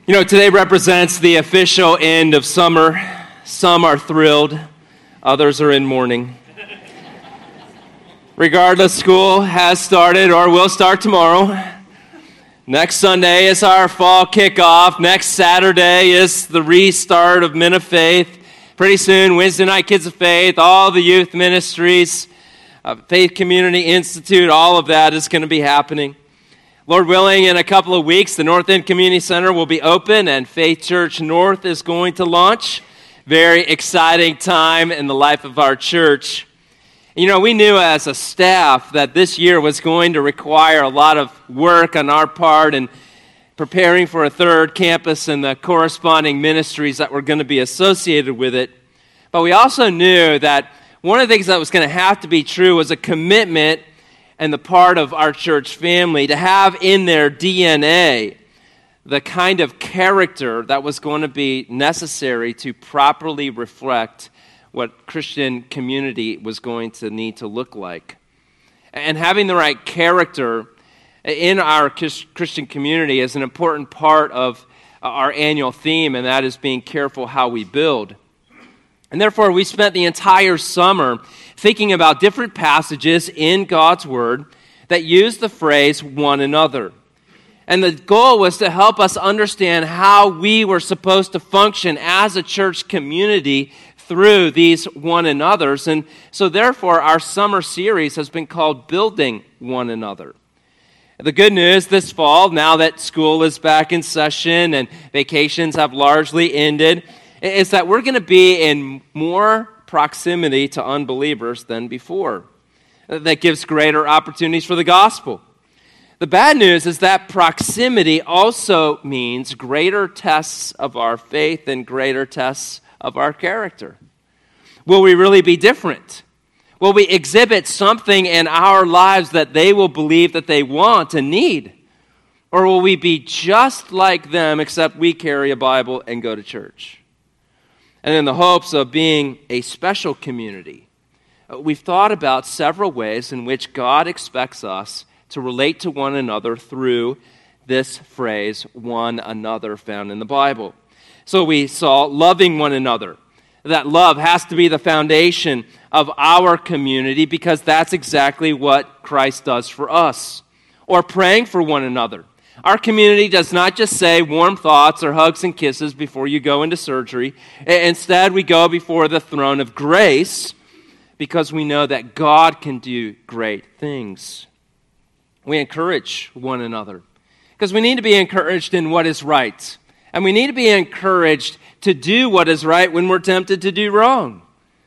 You know, today represents the official end of summer. Some are thrilled, others are in mourning. Regardless, school has started or will start tomorrow. Next Sunday is our fall kickoff. Next Saturday is the restart of Men of Faith. Pretty soon, Wednesday night Kids of Faith, all the youth ministries, Faith Community Institute, all of that is going to be happening. Lord willing, in a couple of weeks, the North End Community Center will be open and Faith Church North is going to launch. Very exciting time in the life of our church. You know, we knew as a staff that this year was going to require a lot of work on our part in preparing for a third campus and the corresponding ministries that were going to be associated with it. But we also knew that one of the things that was going to have to be true was a commitment and the part of our church family to have in their DNA the kind of character that was going to be necessary to properly reflect what Christian community was going to need to look like. And having the right character in our Christian community is an important part of our annual theme, and that is being careful how we build. And therefore, we spent the entire summer thinking about different passages in God's Word that use the phrase one another. And the goal was to help us understand how we were supposed to function as a church community through these one another's. And so therefore, our summer series has been called Building One Another. The good news this fall, now that school is back in session and vacations have largely ended, is that we're going to be in more proximity to unbelievers than before. That gives greater opportunities for the gospel. The bad news is that proximity also means greater tests of our faith and greater tests of our character. Will we really be different? Will we exhibit something in our lives that they will believe that they want and need? Or will we be just like them except we carry a Bible and go to church? And in the hopes of being a special community, we've thought about several ways in which God expects us to relate to one another through this phrase, one another, found in the Bible. So we saw loving one another. That love has to be the foundation of our community because that's exactly what Christ does for us. Or praying for one another. Our community does not just say warm thoughts or hugs and kisses before you go into surgery. Instead, we go before the throne of grace because we know that God can do great things. We encourage one another because we need to be encouraged in what is right. And we need to be encouraged to do what is right when we're tempted to do wrong,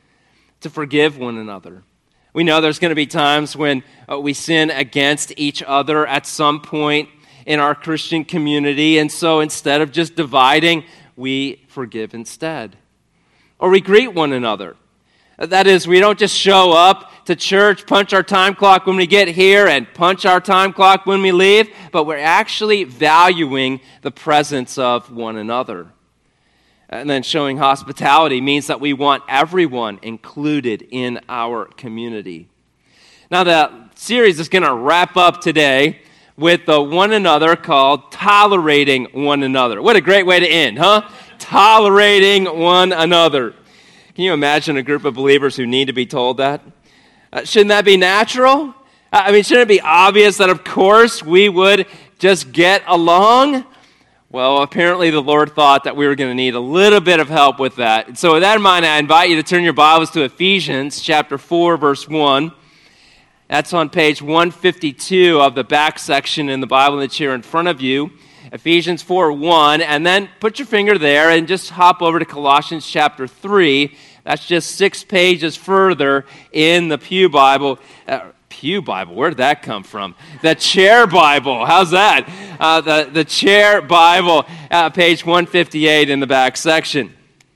to forgive one another. We know there's going to be times when we sin against each other at some point in our Christian community, and so instead of just dividing, we forgive instead. Or we greet one another. That is, we don't just show up to church, punch our time clock when we get here, and punch our time clock when we leave, but we're actually valuing the presence of one another. And then showing hospitality means that we want everyone included in our community. Now, the series is going to wrap up today with the one another called Tolerating One Another. What a great way to end, huh? Tolerating one another. Can you imagine a group of believers who need to be told that? Shouldn't that be natural? Shouldn't it be obvious that, of course, we would just get along? Well, apparently the Lord thought that we were going to need a little bit of help with that. So with that in mind, I invite you to turn your Bibles to Ephesians chapter 4, verse 1. That's on page 152 of the back section in the Bible in the chair in front of you. Ephesians 4:1, and then put your finger there and just hop over to Colossians chapter 3. That's just 6 pages further in the Pew Bible. Pew Bible, where did that come from? The Chair Bible, how's that? The Chair Bible, page 158 in the back section.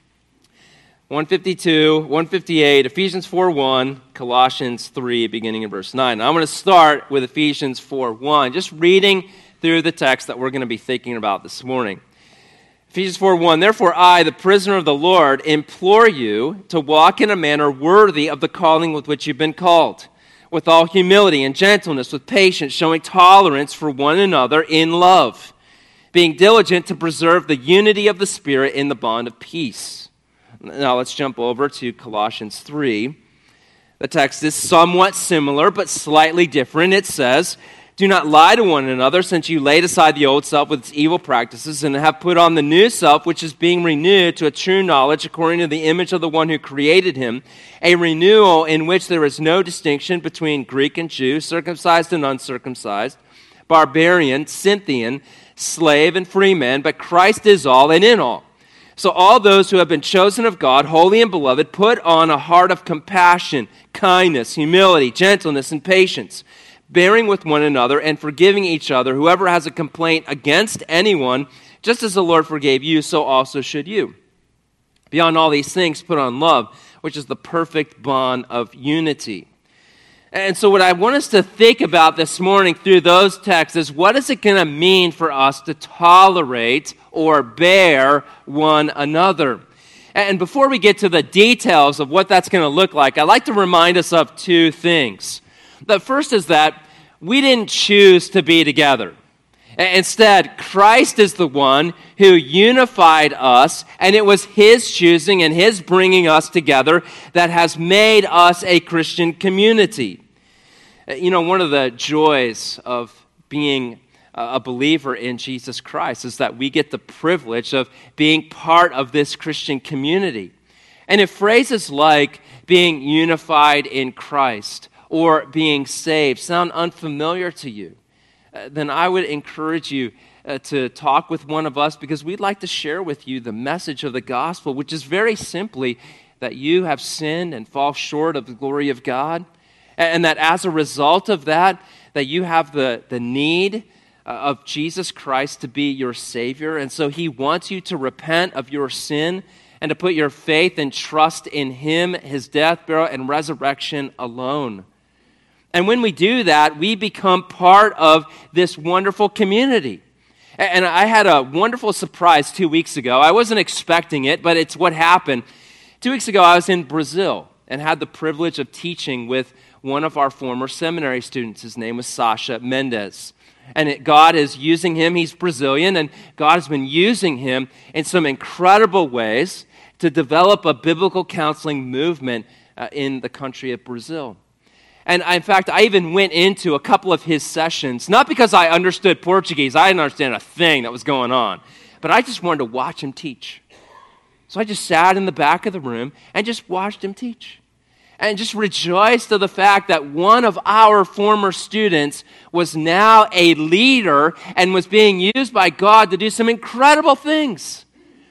152, 158, Ephesians 4:1, Colossians 3, beginning in verse 9. Now, I'm going to start with Ephesians 4:1, just reading through the text that we're going to be thinking about this morning. Ephesians 4:1, therefore I, the prisoner of the Lord, implore you to walk in a manner worthy of the calling with which you've been called, with all humility and gentleness, with patience, showing tolerance for one another in love, being diligent to preserve the unity of the Spirit in the bond of peace. Now let's jump over to Colossians 3. The text is somewhat similar, but slightly different. It says, "Do not lie to one another, since you laid aside the old self with its evil practices, and have put on the new self, which is being renewed to a true knowledge according to the image of the one who created him, a renewal in which there is no distinction between Greek and Jew, circumcised and uncircumcised, barbarian, Scythian, slave and free man, but Christ is all and in all. So all those who have been chosen of God, holy and beloved, put on a heart of compassion, kindness, humility, gentleness, and patience, bearing with one another and forgiving each other. Whoever has a complaint against anyone, just as the Lord forgave you, so also should you. Beyond all these things, put on love, which is the perfect bond of unity." And so what I want us to think about this morning through those texts is, what is it going to mean for us to tolerate or bear one another? And before we get to the details of what that's going to look like, I'd like to remind us of two things. The first is that we didn't choose to be together. Instead, Christ is the one who unified us, and it was His choosing and His bringing us together that has made us a Christian community. You know, one of the joys of being a believer in Jesus Christ is that we get the privilege of being part of this Christian community. And if phrases like being unified in Christ or being saved sound unfamiliar to you, then I would encourage you to talk with one of us, because we'd like to share with you the message of the gospel, which is very simply that you have sinned and fall short of the glory of God, and that as a result of that, that you have the need of Jesus Christ to be your Savior. And so He wants you to repent of your sin and to put your faith and trust in Him, His death, burial, and resurrection alone. And when we do that, we become part of this wonderful community. And I had a wonderful surprise 2 weeks ago. I wasn't expecting it, but it's what happened. 2 weeks ago, I was in Brazil and had the privilege of teaching with one of our former seminary students. His name was Sasha Mendes. And God is using him. He's Brazilian, and God has been using him in some incredible ways to develop a biblical counseling movement in the country of Brazil. And in fact, I even went into a couple of his sessions, not because I understood Portuguese. I didn't understand a thing that was going on. But I just wanted to watch him teach. So I just sat in the back of the room and just watched him teach. And just rejoiced of the fact that one of our former students was now a leader and was being used by God to do some incredible things.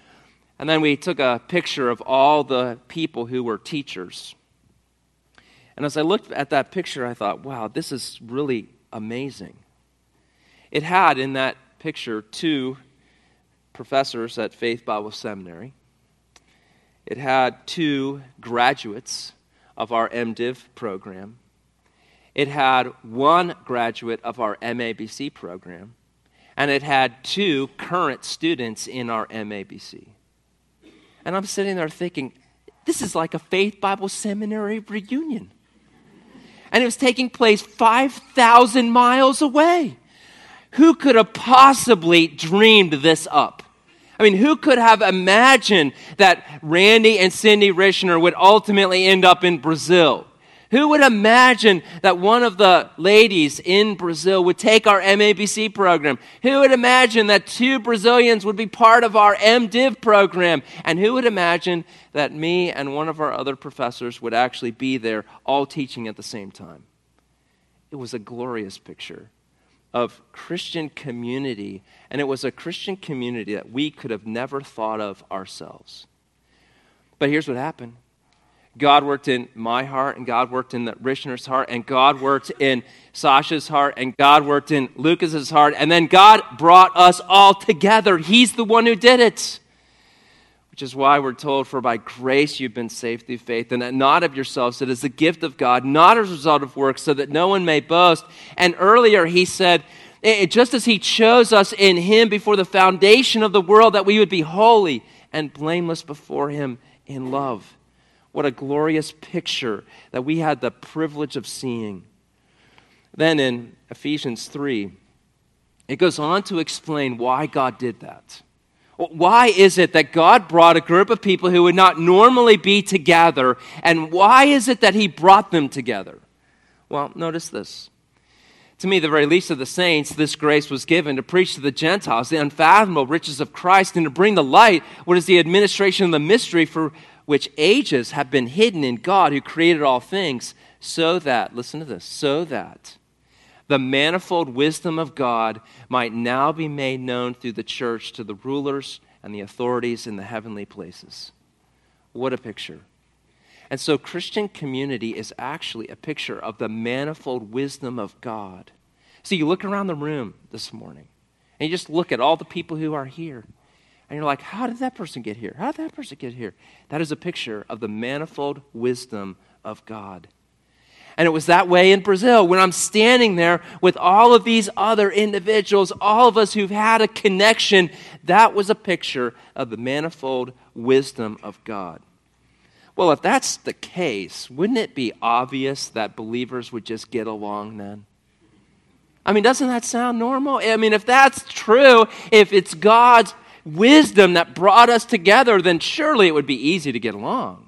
And then we took a picture of all the people who were teachers. And as I looked at that picture, I thought, wow, this is really amazing. It had in that picture 2 professors at Faith Bible Seminary. It had 2 graduates of our MDiv program. It had 1 graduate of our MABC program. And it had 2 current students in our MABC. And I'm sitting there thinking, this is like a Faith Bible Seminary reunion. And it was taking place 5,000 miles away. Who could have possibly dreamed this up? I mean, who could have imagined that Randy and Cindy Richner would ultimately end up in Brazil? Who would imagine that one of the ladies in Brazil would take our MABC program? Who would imagine that 2 Brazilians would be part of our MDiv program? And who would imagine that me and one of our other professors would actually be there, all teaching at the same time? It was a glorious picture of Christian community, and it was a Christian community that we could have never thought of ourselves. But here's what happened. God worked in my heart, and God worked in the Richner's heart, and God worked in Sasha's heart, and God worked in Lucas's heart, and then God brought us all together. He's the one who did it. Which is why we're told, for by grace you've been saved through faith, and that not of yourselves, it is the gift of God, not as a result of works, so that no one may boast. And earlier he said, just as He chose us in Him before the foundation of the world, that we would be holy and blameless before Him in love. What a glorious picture that we had the privilege of seeing. Then in Ephesians 3, it goes on to explain why God did that. Why is it that God brought a group of people who would not normally be together, and why is it that he brought them together? Well, notice this. To me, the very least of the saints, this grace was given to preach to the Gentiles the unfathomable riches of Christ and to bring to light what is the administration of the mystery for which ages have been hidden in God who created all things, so that, listen to this, so that the manifold wisdom of God might now be made known through the church to the rulers and the authorities in the heavenly places. What a picture. And so Christian community is actually a picture of the manifold wisdom of God. So you look around the room this morning, and you just look at all the people who are here, and you're like, how did that person get here? How did that person get here? That is a picture of the manifold wisdom of God. And it was that way in Brazil when I'm standing there with all of these other individuals, all of us who've had a connection. That was a picture of the manifold wisdom of God. Well, if that's the case, wouldn't it be obvious that believers would just get along then? I mean, doesn't that sound normal? I mean, if that's true, if it's God's wisdom that brought us together, then surely it would be easy to get along.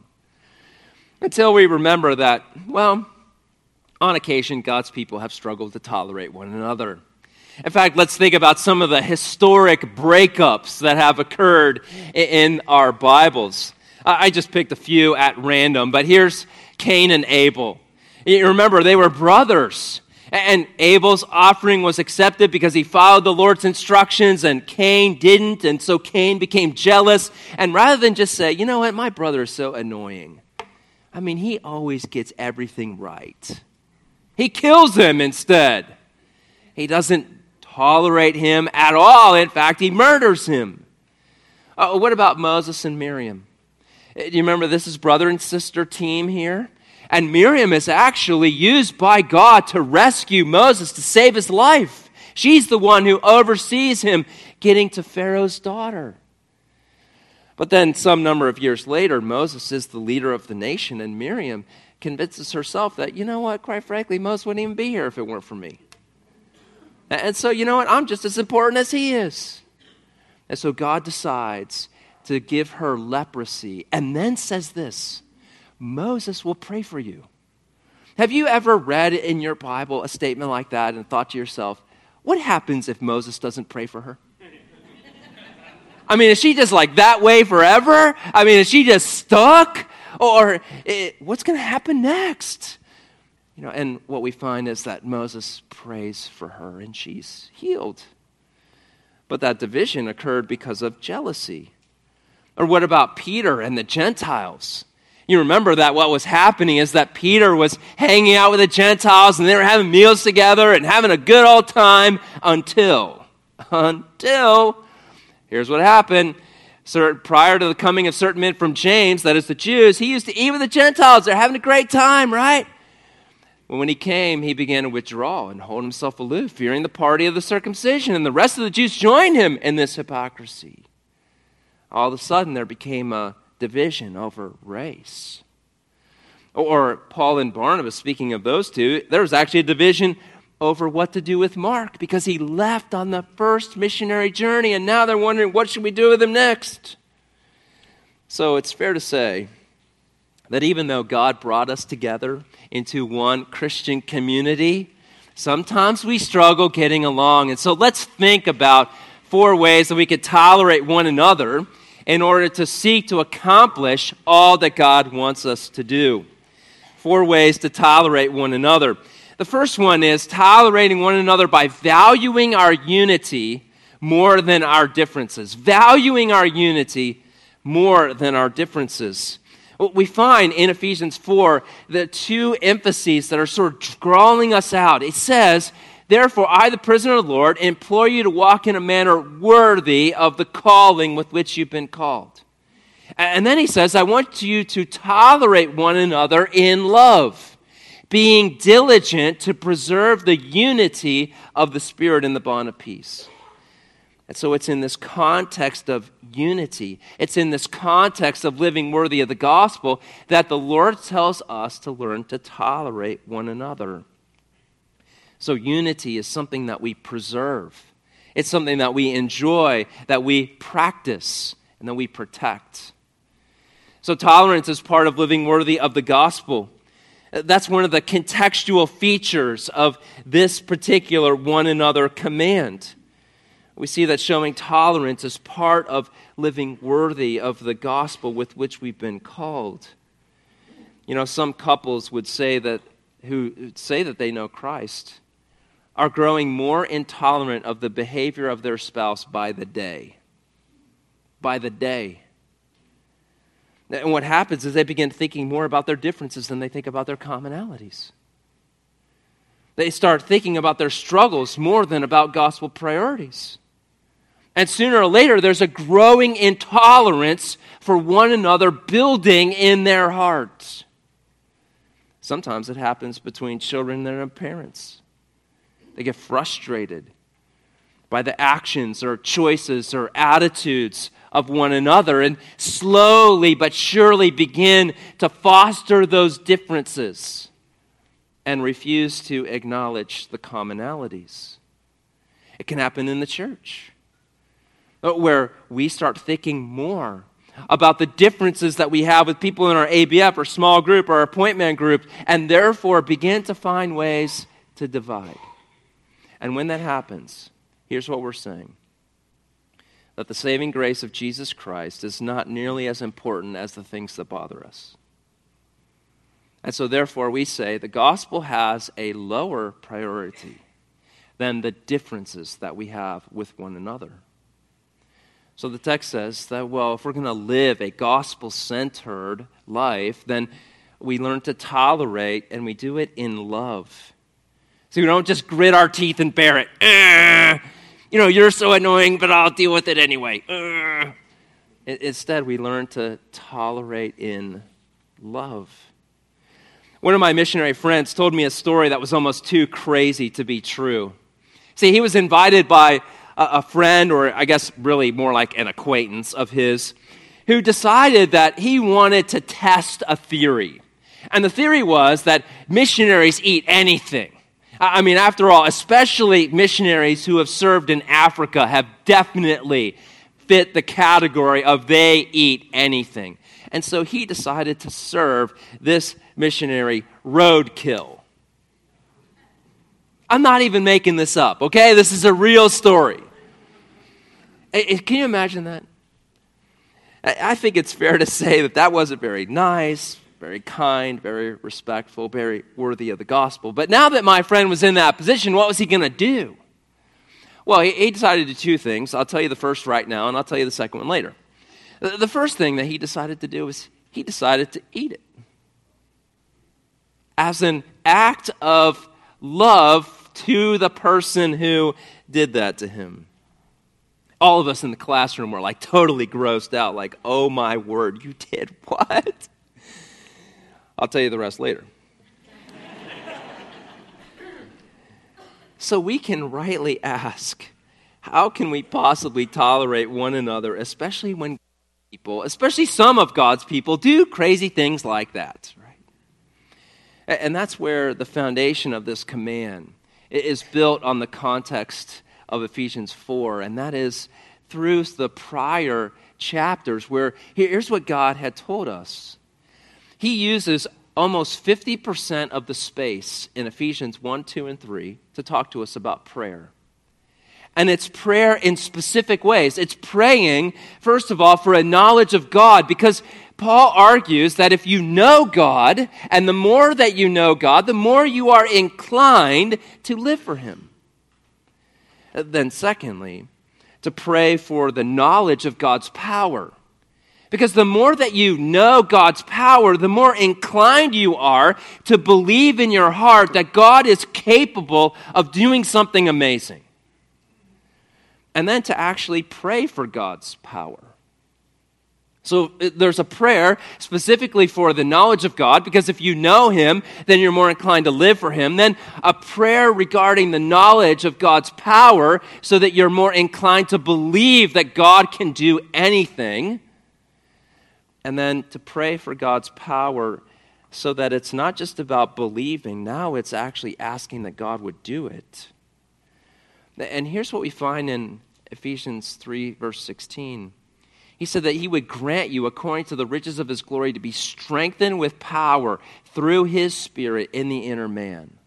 Until we remember that, well, on occasion, God's people have struggled to tolerate one another. In fact, let's think about some of the historic breakups that have occurred in our Bibles. I just picked a few at random, but here's Cain and Abel. You remember, they were brothers, and Abel's offering was accepted because he followed the Lord's instructions, and Cain didn't, and so Cain became jealous, and rather than just say, you know what, my brother is so annoying. I mean, he always gets everything right. He kills him instead. He doesn't tolerate him at all. In fact, he murders him. What about Moses and Miriam? Do you remember this is brother and sister team here? And Miriam is actually used by God to rescue Moses, to save his life. She's the one who oversees him getting to Pharaoh's daughter. But then some number of years later, Moses is the leader of the nation, and Miriam convinces herself that, you know what, quite frankly, Moses wouldn't even be here if it weren't for me. And so, you know what, I'm just as important as he is. And so God decides to give her leprosy and then says this, Moses will pray for you. Have you ever read in your Bible a statement like that and thought to yourself, what happens if Moses doesn't pray for her? I mean, is she just like that way forever? I mean, is she just stuck? Or what's going to happen next? You know, and what we find is that Moses prays for her and she's healed. But that division occurred because of jealousy. Or what about Peter and the Gentiles? You remember that what was happening is that Peter was hanging out with the Gentiles and they were having meals together and having a good old time until, here's what happened. Prior to the coming of certain men from James, that is the Jews, he used to eat with the Gentiles. They're having a great time, right? Well, when he came, he began to withdraw and hold himself aloof, fearing the party of the circumcision. And the rest of the Jews joined him in this hypocrisy. All of a sudden, there became a division over race. Or Paul and Barnabas, speaking of those two, there was actually a division over what to do with Mark because he left on the first missionary journey, and now they're wondering, what should we do with him next? So it's fair to say that even though God brought us together into one Christian community, sometimes we struggle getting along. And so let's think about 4 ways that we could tolerate one another in order to seek to accomplish all that God wants us to do. 4 ways to tolerate one another. The first one is tolerating one another by valuing our unity more than our differences. Valuing our unity more than our differences. We find in Ephesians 4 the 2 emphases that are sort of drawing us out. It says, therefore, I, the prisoner of the Lord, implore you to walk in a manner worthy of the calling with which you've been called. And then he says, I want you to tolerate one another in love, being diligent to preserve the unity of the Spirit in the bond of peace. And so it's in this context of unity, it's in this context of living worthy of the gospel that the Lord tells us to learn to tolerate one another. So unity is something that we preserve. It's something that we enjoy, that we practice, and that we protect. So tolerance is part of living worthy of the gospel. That's one of the contextual features of this particular one another command. We see that showing tolerance is part of living worthy of the gospel with which we've been called. You know, some couples would say that, who say that they know Christ, are growing more intolerant of the behavior of their spouse by the day. By the day. And what happens is they begin thinking more about their differences than they think about their commonalities. They start thinking about their struggles more than about gospel priorities. And sooner or later, there's a growing intolerance for one another building in their hearts. Sometimes it happens between children and their parents. They get frustrated by the actions or choices or attitudes of one another and slowly but surely begin to foster those differences and refuse to acknowledge the commonalities. It can happen in the church, where we start thinking more about the differences that we have with people in our ABF or small group or our point man group, and therefore begin to find ways to divide. And when that happens, here's what we're saying: that the saving grace of Jesus Christ is not nearly as important as the things that bother us. And so therefore we say the gospel has a lower priority than the differences that we have with one another. So the text says that, well, if we're going to live a gospel-centered life, then we learn to tolerate, and we do it in love. So we don't just grit our teeth and bear it. You know, you're so annoying, but I'll deal with it anyway. Instead, we learn to tolerate in love. One of my missionary friends told me a story that was almost too crazy to be true. See, he was invited by a friend, or I guess really more like an acquaintance of his, who decided that he wanted to test a theory. And the theory was that missionaries eat anything. I mean, after all, especially missionaries who have served in Africa have definitely fit the category of they eat anything. And so he decided to serve this missionary roadkill. I'm not even making this up, okay? This is a real story. Can you imagine that? I think it's fair to say that that wasn't very nice, very kind, very respectful, very worthy of the gospel. But now that my friend was in that position, what was he going to do? Well, he decided to do two things. I'll tell you the first right now, and I'll tell you the second one later. The first thing that he decided to do was he decided to eat it as an act of love to the person who did that to him. All of us in the classroom were like totally grossed out, like, oh my word, you did what? I'll tell you the rest later. So we can rightly ask, how can we possibly tolerate one another, especially when people, especially some of God's people, do crazy things like that, right? And that's where the foundation of this command is built on the context of Ephesians 4, and that is through the prior chapters where here's what God had told us. He uses almost 50% of the space in Ephesians 1, 2, and 3 to talk to us about prayer. And it's prayer in specific ways. It's praying, first of all, for a knowledge of God, because Paul argues that if you know God, and the more that you know God, the more you are inclined to live for Him. Then secondly, to pray for the knowledge of God's power. Because the more that you know God's power, the more inclined you are to believe in your heart that God is capable of doing something amazing. And then to actually pray for God's power. So there's a prayer specifically for the knowledge of God, because if you know Him, then you're more inclined to live for Him. Then a prayer regarding the knowledge of God's power, so that you're more inclined to believe that God can do anything. And then to pray for God's power so that it's not just about believing. Now it's actually asking that God would do it. And here's what we find in Ephesians 3, verse 16. He said that he would grant you, according to the riches of his glory, to be strengthened with power through his Spirit in the inner man.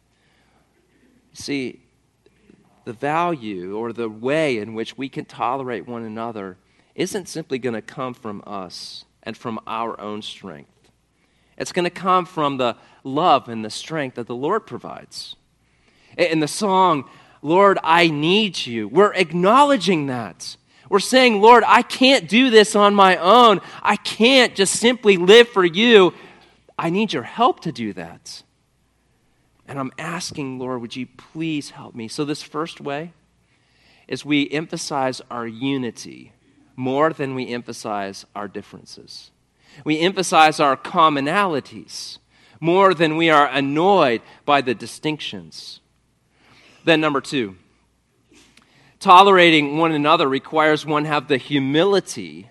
See, the value or the way in which we can tolerate one another isn't simply going to come from us and from our own strength. It's going to come from the love and the strength that the Lord provides. In the song, Lord, I need you, we're acknowledging that. We're saying, Lord, I can't do this on my own. I can't just simply live for you. I need your help to do that. And I'm asking, Lord, would you please help me? So this first way is we emphasize our unity more than we emphasize our differences. We emphasize our commonalities more than we are annoyed by the distinctions. Then number two, tolerating one another requires one have the humility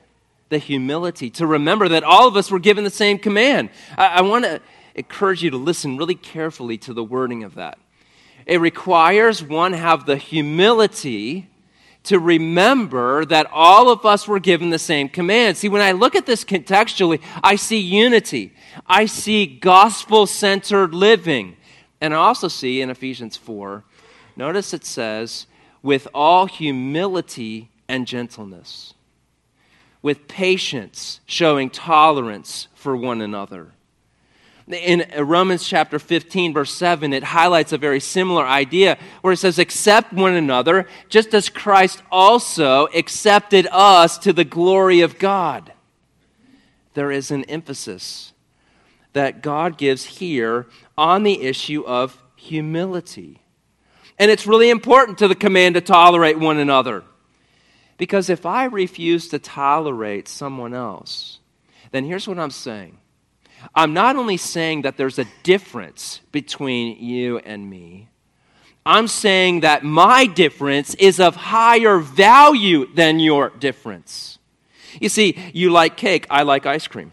to remember that all of us were given the same command. I want to encourage you to listen really carefully to the wording of that. It requires one have the humility to remember that all of us were given the same command. See, when I look at this contextually, I see unity. I see gospel-centered living. And I also see in Ephesians 4, notice it says, with all humility and gentleness, with patience, showing tolerance for one another. In Romans chapter 15, verse 7, it highlights a very similar idea where it says, accept one another, just as Christ also accepted us to the glory of God. There is an emphasis that God gives here on the issue of humility. And it's really important to the command to tolerate one another. Because if I refuse to tolerate someone else, then here's what I'm saying. I'm not only saying that there's a difference between you and me, I'm saying that my difference is of higher value than your difference. You see, you like cake, I like ice cream.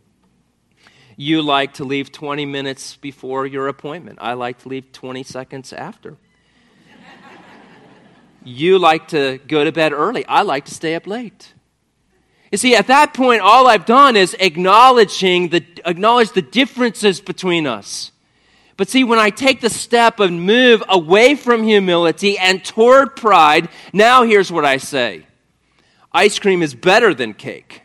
You like to leave 20 minutes before your appointment. I like to leave 20 seconds after. You like to go to bed early. I like to stay up late. You see, at that point, all I've done is acknowledge the differences between us. But see, when I take the step and move away from humility and toward pride, now here's what I say. Ice cream is better than cake.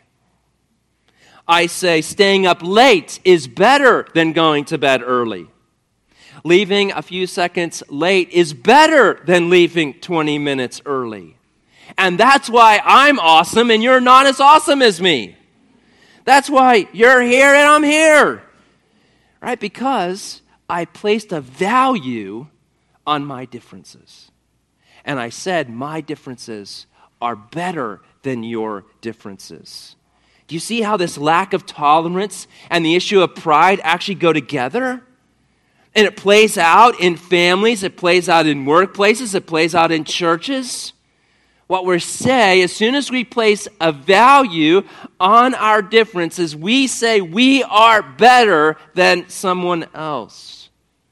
I say staying up late is better than going to bed early. Leaving a few seconds late is better than leaving 20 minutes early. And that's why I'm awesome and you're not as awesome as me. That's why you're here and I'm here. Right? Because I placed a value on my differences. And I said my differences are better than your differences. Do you see how this lack of tolerance and the issue of pride actually go together? And it plays out in families, it plays out in workplaces, it plays out in churches. What we're saying, as soon as we place a value on our differences, we say we are better than someone else.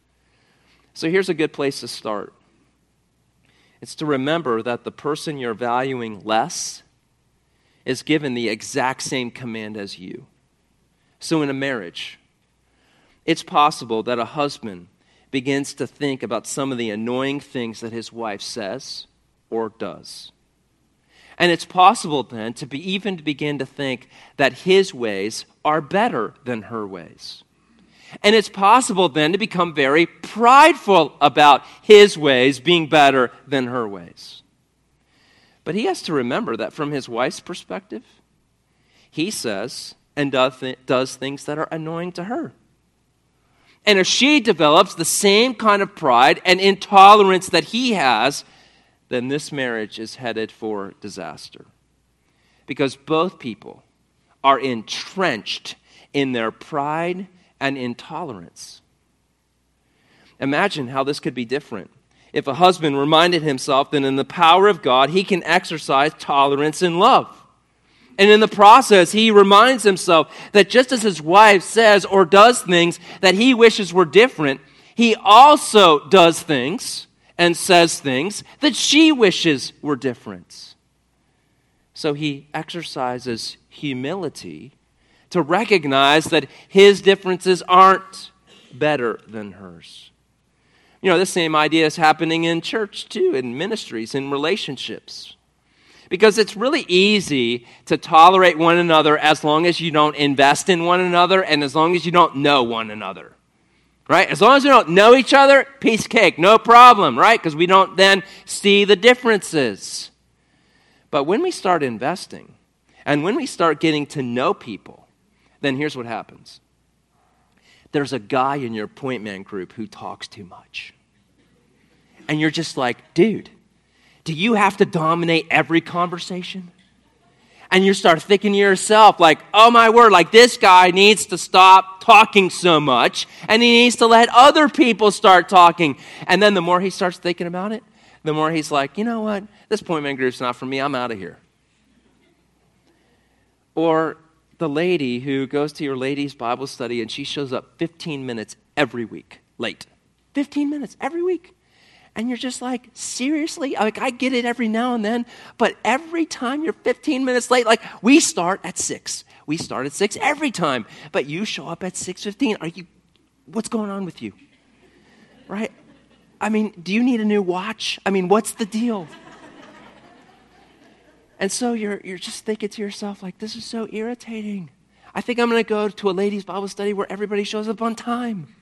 So here's a good place to start. It's to remember that the person you're valuing less is given the exact same command as you. So in a marriage, it's possible that a husband begins to think about some of the annoying things that his wife says or does. And it's possible then to begin to think that his ways are better than her ways. And it's possible then to become very prideful about his ways being better than her ways. But he has to remember that from his wife's perspective, he says and does things that are annoying to her. And if she develops the same kind of pride and intolerance that he has, then this marriage is headed for disaster. Because both people are entrenched in their pride and intolerance. Imagine how this could be different if a husband reminded himself that in the power of God, he can exercise tolerance and love. And in the process, he reminds himself that just as his wife says or does things that he wishes were different, he also does things and says things that she wishes were different. So he exercises humility to recognize that his differences aren't better than hers. You know, the same idea is happening in church too, in ministries, in relationships. Because it's really easy to tolerate one another as long as you don't invest in one another and as long as you don't know one another. Right? As long as we don't know each other, piece of cake, no problem, right? Because we don't then see the differences. But when we start investing and when we start getting to know people, then here's what happens. There's a guy in your point man group who talks too much. And you're just like, dude, do you have to dominate every conversation? And you start thinking to yourself, like, oh my word, like this guy needs to stop talking so much, and he needs to let other people start talking. And then the more he starts thinking about it, the more he's like, you know what, this point man group's not for me, I'm out of here. Or the lady who goes to your ladies' Bible study and she shows up 15 minutes every week late. 15 minutes every week. And you're just like, seriously? Like, I get it every now and then, but every time you're 15 minutes late, like, we start at 6. We start at 6 every time, but you show up at 6:15. What's going on with you? Right? I mean, do you need a new watch? I mean, what's the deal? And so you're just thinking to yourself, like, this is so irritating. I think I'm going to go to a ladies' Bible study where everybody shows up on time.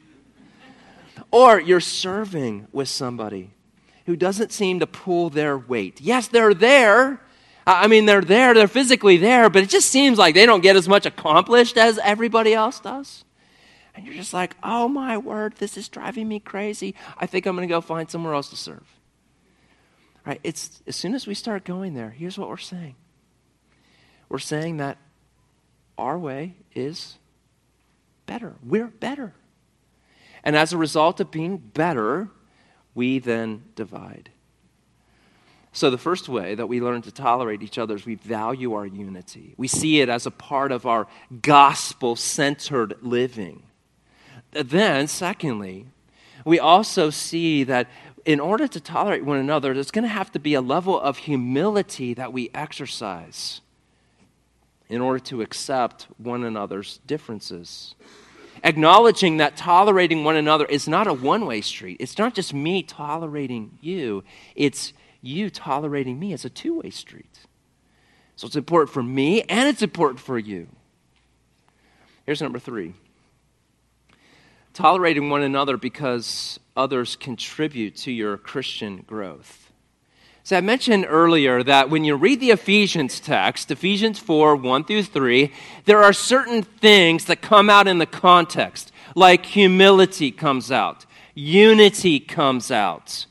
Or you're serving with somebody who doesn't seem to pull their weight. Yes, they're there. I mean, they're there. They're physically there, but it just seems like they don't get as much accomplished as everybody else does. And you're just like, oh my word, this is driving me crazy. I think I'm going to go find somewhere else to serve. Right? It's as soon as we start going there, here's what we're saying. We're saying that our way is better. We're better. And as a result of being better, we then divide. So the first way that we learn to tolerate each other is we value our unity. We see it as a part of our gospel-centered living. Then, secondly, we also see that in order to tolerate one another, there's going to have to be a level of humility that we exercise in order to accept one another's differences. Acknowledging that tolerating one another is not a one-way street. It's not just me tolerating you. It's you tolerating me. It's a two-way street. So it's important for me and it's important for you. Here's number 3. Tolerating one another because others contribute to your Christian growth. So I mentioned earlier that when you read the Ephesians text, Ephesians 4, 1 through 3, there are certain things that come out in the context, like humility comes out, unity comes out,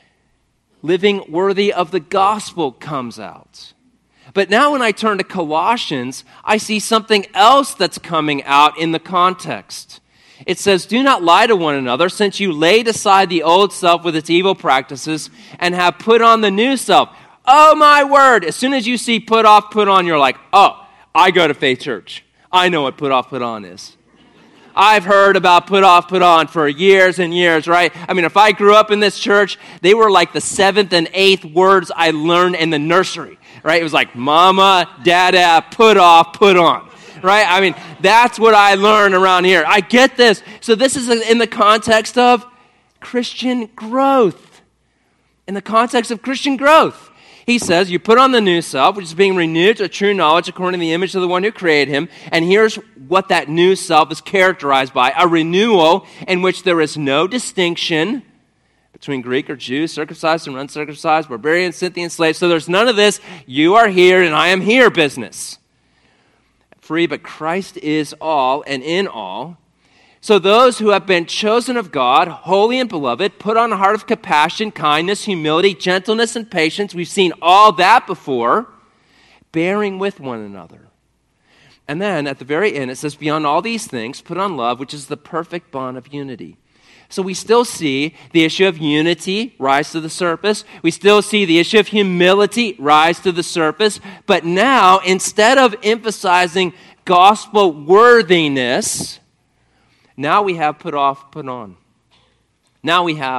living worthy of the gospel comes out. But now when I turn to Colossians, I see something else that's coming out in the context. It says, do not lie to one another, since you laid aside the old self with its evil practices and have put on the new self. Oh my word, as soon as you see put off, put on, you're like, oh, I go to Faith Church. I know what put off, put on is. I've heard about put off, put on for years and years, right? I mean, if I grew up in this church, they were like the 7th and 8th words I learned in the nursery, right? It was like mama, dada, put off, put on. Right? I mean, that's what I learned around here. I get this. So this is in the context of Christian growth. In the context of Christian growth. He says, you put on the new self, which is being renewed to a true knowledge according to the image of the one who created him. And here's what that new self is characterized by. A renewal in which there is no distinction between Greek or Jew, circumcised and uncircumcised, barbarian, Scythian, slave. So there's none of this, you are here and I am here business. Free, but Christ is all and in all. So those who have been chosen of God, holy and beloved, put on a heart of compassion, kindness, humility, gentleness, and patience. We've seen all that before. Bearing with one another. And then at the very end it says, beyond all these things, put on love, which is the perfect bond of unity. So we still see the issue of unity rise to the surface. We still see the issue of humility rise to the surface. But now, instead of emphasizing gospel worthiness, now we have put off, put on. Now we have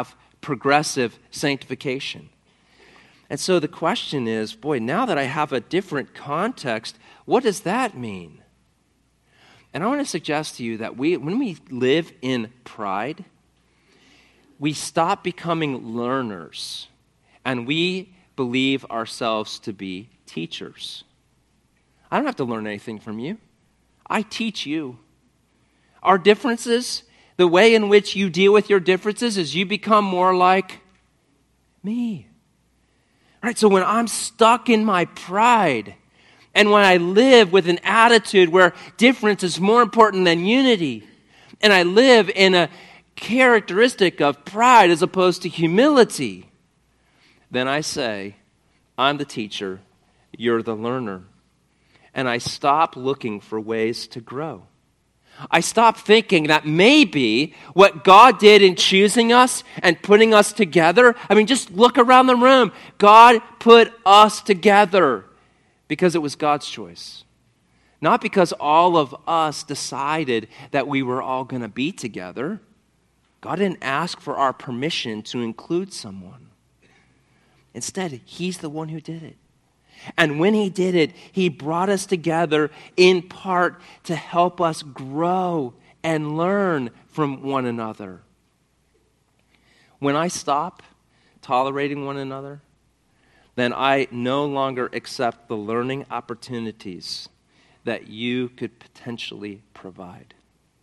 progressive sanctification. And so the question is, boy, now that I have a different context, what does that mean? And I want to suggest to you that when we live in pride, we stop becoming learners, and we believe ourselves to be teachers. I don't have to learn anything from you. I teach you. Our differences, the way in which you deal with your differences is you become more like me. All right, so when I'm stuck in my pride, and when I live with an attitude where difference is more important than unity, and I live in a characteristic of pride as opposed to humility, then I say, I'm the teacher, you're the learner. And I stop looking for ways to grow. I stop thinking that maybe what God did in choosing us and putting us together, just look around the room. God put us together because it was God's choice. Not because all of us decided that we were all going to be together. God didn't ask for our permission to include someone. Instead, He's the one who did it. And when He did it, He brought us together in part to help us grow and learn from one another. When I stop tolerating one another, then I no longer accept the learning opportunities that you could potentially provide.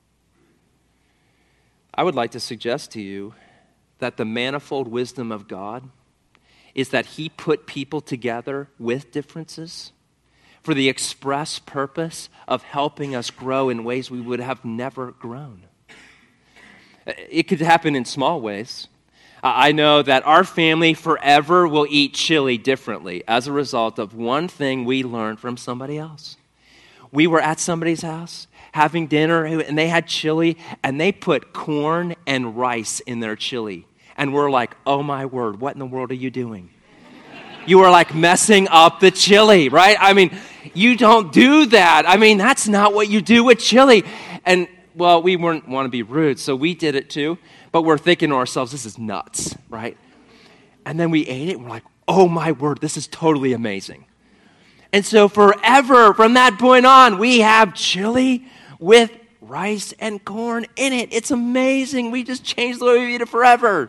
I would like to suggest to you that the manifold wisdom of God is that He put people together with differences for the express purpose of helping us grow in ways we would have never grown. It could happen in small ways. I know that our family forever will eat chili differently as a result of one thing we learned from somebody else. We were at somebody's house having dinner, and they had chili, and they put corn and rice in their chili. And we're like, oh my word, what in the world are you doing? You are like messing up the chili, right? You don't do that. That's not what you do with chili. And, well, we wouldn't want to be rude, so we did it too. But we're thinking to ourselves, this is nuts, right? And then we ate it, and we're like, oh my word, this is totally amazing. And so forever, from that point on, we have chili with rice and corn in it. It's amazing. We just changed the way we eat it forever.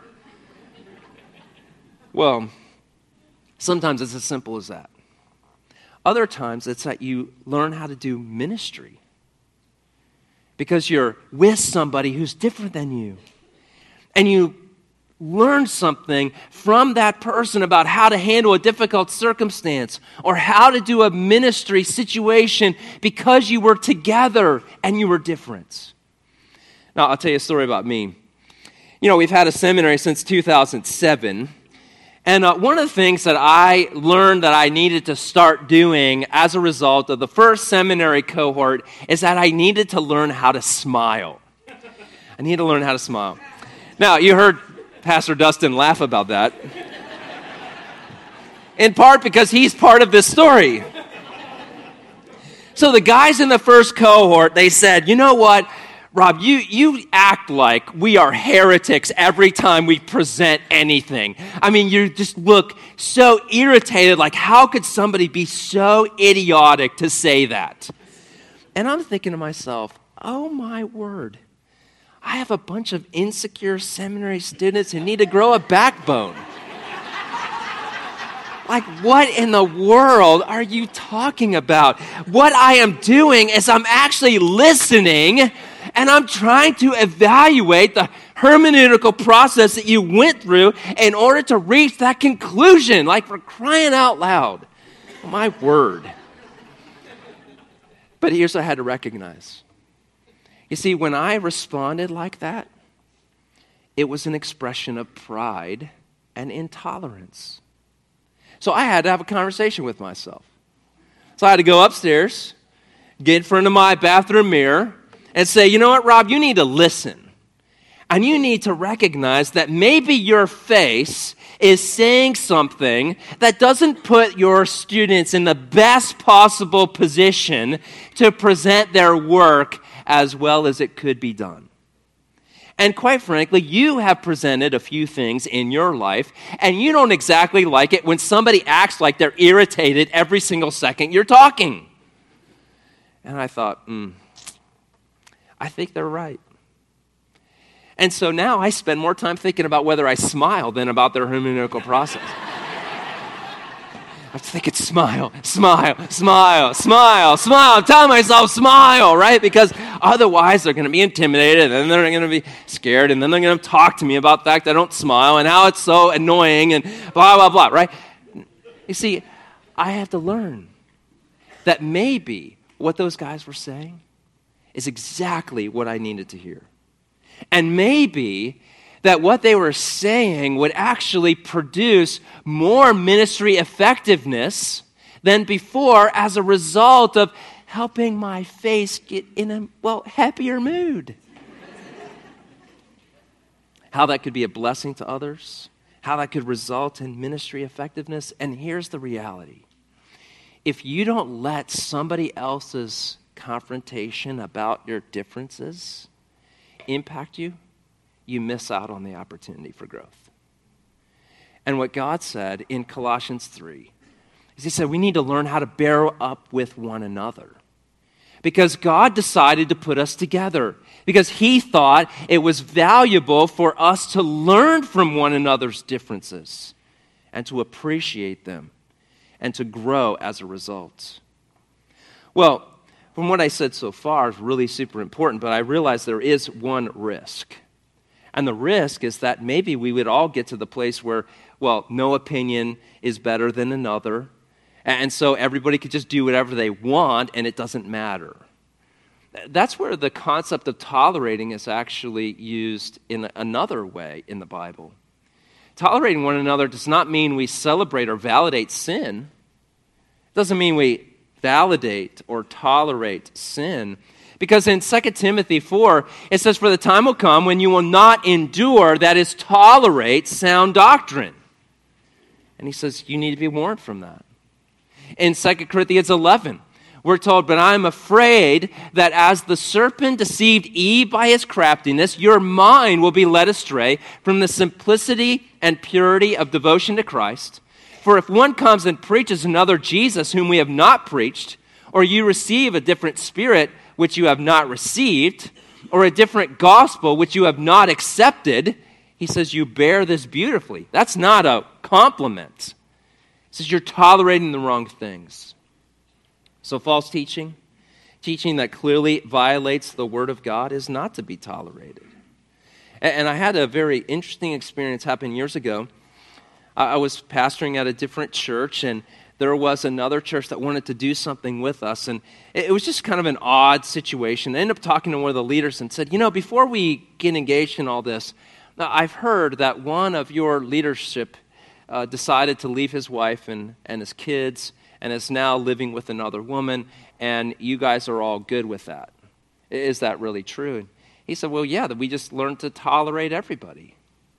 Well, sometimes it's as simple as that. Other times, it's that you learn how to do ministry because you're with somebody who's different than you. And you learn something from that person about how to handle a difficult circumstance or how to do a ministry situation because you were together and you were different. Now, I'll tell you a story about me. We've had a seminary since 2007. And one of the things that I learned that I needed to start doing as a result of the first seminary cohort is that I needed to learn how to smile. I need to learn how to smile. Now, you heard Pastor Dustin laugh about that, in part because he's part of this story. So the guys in the first cohort, they said, you know what, Rob, you act like we are heretics every time we present anything. You just look so irritated, like how could somebody be so idiotic to say that? And I'm thinking to myself, oh my word, I have a bunch of insecure seminary students who need to grow a backbone. Like, what in the world are you talking about? What I am doing is I'm actually listening, and I'm trying to evaluate the hermeneutical process that you went through in order to reach that conclusion. Like, for crying out loud. My word. But here's what I had to recognize. You see, when I responded like that, it was an expression of pride and intolerance. So I had to have a conversation with myself. So I had to go upstairs, get in front of my bathroom mirror, and say, you know what, Rob, you need to listen. And you need to recognize that maybe your face is saying something that doesn't put your students in the best possible position to present their work as well as it could be done. And quite frankly, you have presented a few things in your life, and you don't exactly like it when somebody acts like they're irritated every single second you're talking. And I thought, I think they're right. And so now I spend more time thinking about whether I smile than about their hermeneutical process. I'm thinking, smile. I'm telling myself, smile, right? Because otherwise they're going to be intimidated, and then they're going to be scared, and then they're going to talk to me about the fact I don't smile and how it's so annoying and blah, blah, blah, right? You see, I have to learn that maybe what those guys were saying is exactly what I needed to hear. And maybe that what they were saying would actually produce more ministry effectiveness than before as a result of helping my face get in a, happier mood. How that could be a blessing to others, how that could result in ministry effectiveness. And here's the reality. If you don't let somebody else's confrontation about your differences impact you, you miss out on the opportunity for growth. And what God said in Colossians 3 is he said we need to learn how to bear up with one another. Because God decided to put us together. Because he thought it was valuable for us to learn from one another's differences and to appreciate them and to grow as a result. Well, from what I said so far is really super important, but I realize there is one risk. And the risk is that maybe we would all get to the place where, no opinion is better than another. And so everybody could just do whatever they want and it doesn't matter. That's where the concept of tolerating is actually used in another way in the Bible. Tolerating one another does not mean we celebrate or validate sin. It doesn't mean we validate or tolerate sin. Because in 2 Timothy 4, it says, "For the time will come when you will not endure, that is, tolerate sound doctrine." And he says, you need to be warned from that. In 2 Corinthians 11, we're told, "But I am afraid that as the serpent deceived Eve by his craftiness, your mind will be led astray from the simplicity and purity of devotion to Christ. For if one comes and preaches another Jesus whom we have not preached, or you receive a different spirit which you have not received, or a different gospel which you have not accepted," he says, "you bear this beautifully." That's not a compliment. He says you're tolerating the wrong things. So false teaching that clearly violates the Word of God, is not to be tolerated. And I had a very interesting experience happen years ago. I was pastoring at a different church, and there was another church that wanted to do something with us, and it was just kind of an odd situation. I ended up talking to one of the leaders and said, before we get engaged in all this, I've heard that one of your leadership decided to leave his wife and his kids and is now living with another woman, and you guys are all good with that. Is that really true? And he said, well, yeah, that we just learned to tolerate everybody.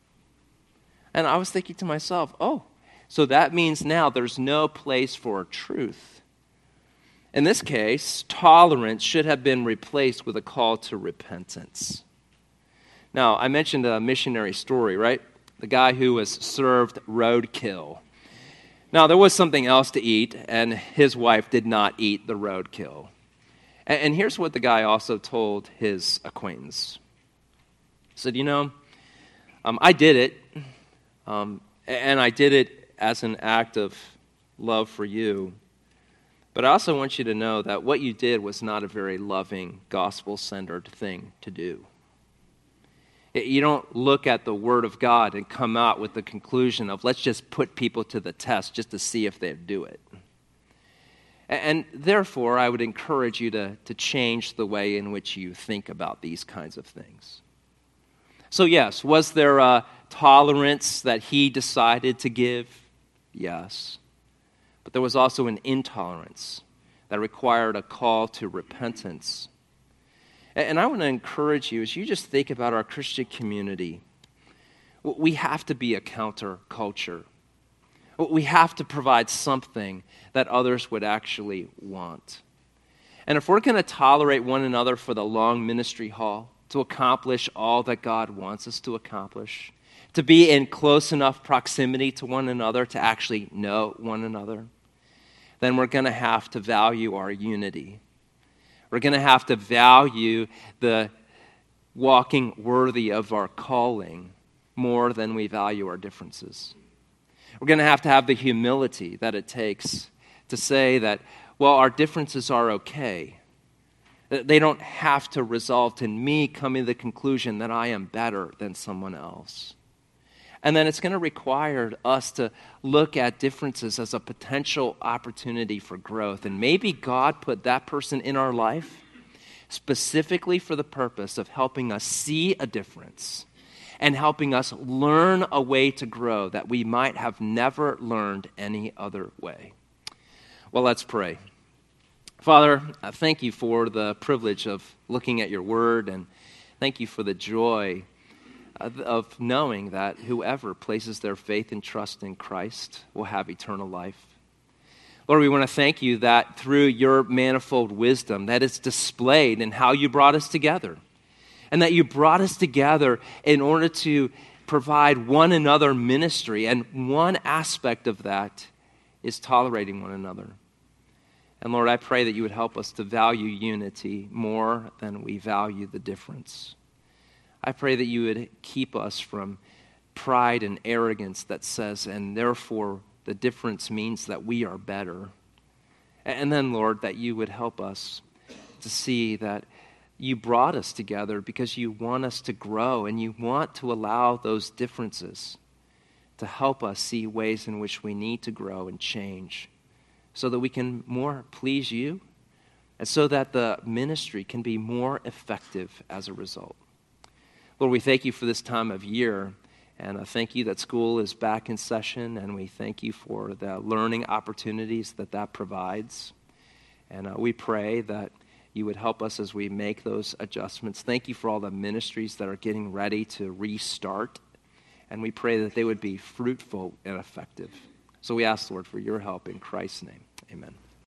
And I was thinking to myself, so that means now there's no place for truth. In this case, tolerance should have been replaced with a call to repentance. Now, I mentioned a missionary story, right? The guy who was served roadkill. Now, there was something else to eat, and his wife did not eat the roadkill. And here's what the guy also told his acquaintance. He said, I did it, and I did it as an act of love for you. But I also want you to know that what you did was not a very loving, gospel-centered thing to do. You don't look at the Word of God and come out with the conclusion of, let's just put people to the test just to see if they do it. And therefore, I would encourage you to change the way in which you think about these kinds of things. So yes, was there a tolerance that he decided to give? Yes. But there was also an intolerance that required a call to repentance. And I want to encourage you, as you just think about our Christian community, we have to be a counterculture. We have to provide something that others would actually want. And if we're going to tolerate one another for the long ministry haul, to accomplish all that God wants us to accomplish, to be in close enough proximity to one another to actually know one another, then we're going to have to value our unity. We're going to have to value the walking worthy of our calling more than we value our differences. We're going to have the humility that it takes to say that, well, our differences are okay. They don't have to result in me coming to the conclusion that I am better than someone else. And then it's going to require us to look at differences as a potential opportunity for growth. And maybe God put that person in our life specifically for the purpose of helping us see a difference and helping us learn a way to grow that we might have never learned any other way. Well, let's pray. Father, thank you for the privilege of looking at your word, and thank you for the joy of knowing that whoever places their faith and trust in Christ will have eternal life. Lord, we want to thank you that through your manifold wisdom that it's displayed in how you brought us together, and that you brought us together in order to provide one another ministry, and one aspect of that is tolerating one another. And Lord, I pray that you would help us to value unity more than we value the difference. I pray that you would keep us from pride and arrogance that says, and therefore the difference means that we are better. And then, Lord, that you would help us to see that you brought us together because you want us to grow, and you want to allow those differences to help us see ways in which we need to grow and change, so that we can more please you, and so that the ministry can be more effective as a result. Lord, we thank you for this time of year, and I thank you that school is back in session, and we thank you for the learning opportunities that provides. And we pray that you would help us as we make those adjustments. Thank you for all the ministries that are getting ready to restart, and we pray that they would be fruitful and effective. So we ask, Lord, for your help in Christ's name. Amen.